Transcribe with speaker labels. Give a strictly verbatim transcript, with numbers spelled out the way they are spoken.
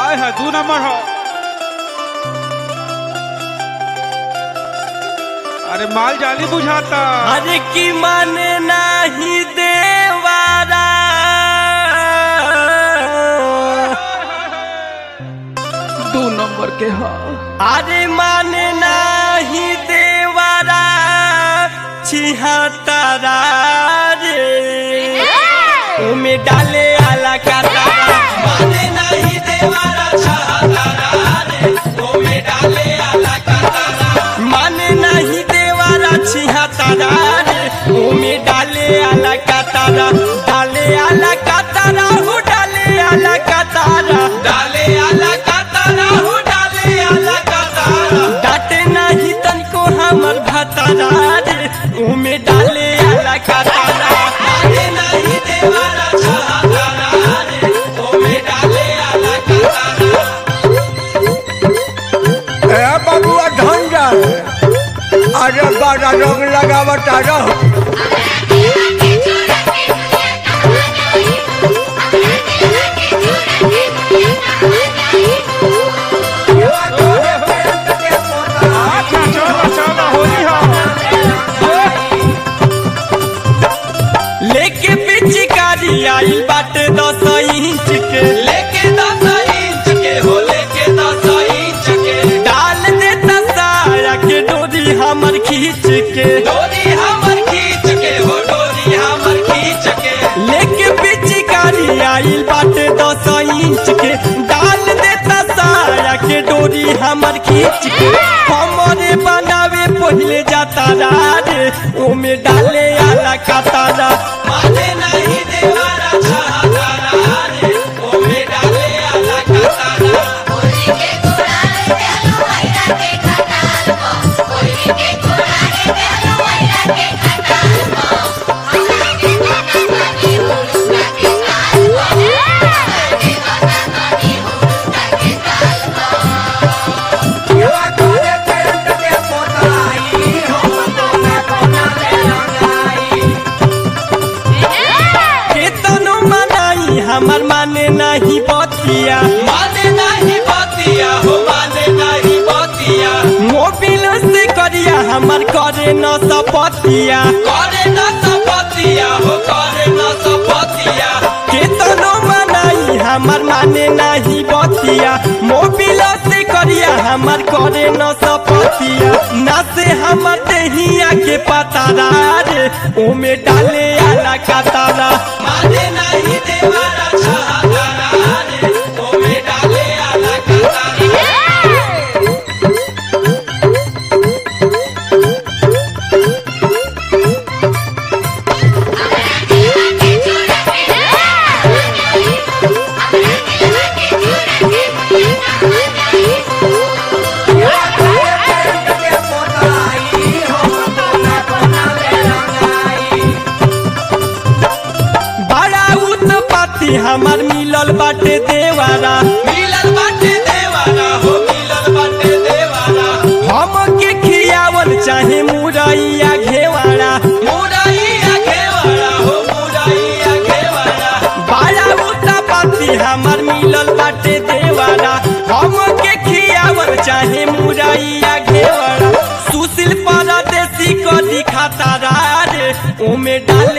Speaker 1: आय है दू नंबर हो। अरे माल जाली बुझाता।
Speaker 2: अरे की माने नहीं देवारा
Speaker 1: दू नंबर के हा।
Speaker 2: अरे माने नहीं देवारा छिहत्तरा रे उमे डाले आला कातारा। माने नहीं देवारा छिहत्तरा रे उमे डाले आला कातारा। माने नहीं देवारा छिहत्तरा रे उमे डाले आला कातारा। डाले आला कातारा हो डाले आला कातारा। डाले आला कातारा हो डाले आला कातारा। डाटे नहीं तनको हमर भतारा रे उमे डाले आला कातारा। माने नहीं देवारा छिहत्तरा रे उमे डाले आला कातारा।
Speaker 3: ए बाबुआ धन जा अरे बड़ा रंग लगावता रहो।
Speaker 1: अच्छा चलो चलो होली हो।
Speaker 2: लेके पिचकारी आई बाटे दस इंच के। लेके दस इंच के हो लेके दस इंच के। डाल देता साया के डोरी हमर खींच के। डोरी हमर खींच के हो डोरी हमर खींच के। लेके पिचकारी आई बाटे दस इंच के। डाल देता साया के डोरी हमर खींच के। हमरे बनावे पहले जाता रे ओमे डाले आला कातारा। माने नहीं देवारा छिहत्तरा रे ओमे डाले आला कातारा। केतनो मनाई हमर माने नहीं बतिया। माने नहीं बतिया हो माने नहीं बतिया। मोबिल से करिया हमर करे न सपतिया। करे न सपतिया हो करे न सपतिया। केतनो मनाई हमर माने नहीं बतिया। मोबिल से करिया हमर करे न सपतिया। ना से हमर देहिया के पतारा रे ओमे डाले आला कातारा। माने नहीं देवारा छिहत्तरा रे ओमे डाले आला कातारा। बड़ा उत्पत्ति हमर मिलल बाटे देवारा। मिलल बाटे देवारा हो मिलल बाटे देवारा। हम के खियावल चाहे मुरैया घेवाड़ा। मुरैया घेवाड़ा हो मुरैया घेवाड़ा। बड़ा उत्पत्ति हमर मिलल बाटे देवारा। हम के खियावल चाहे मुरैया घेवाड़ा। सुशील परदेसी को दिखाता रे ओमे डाले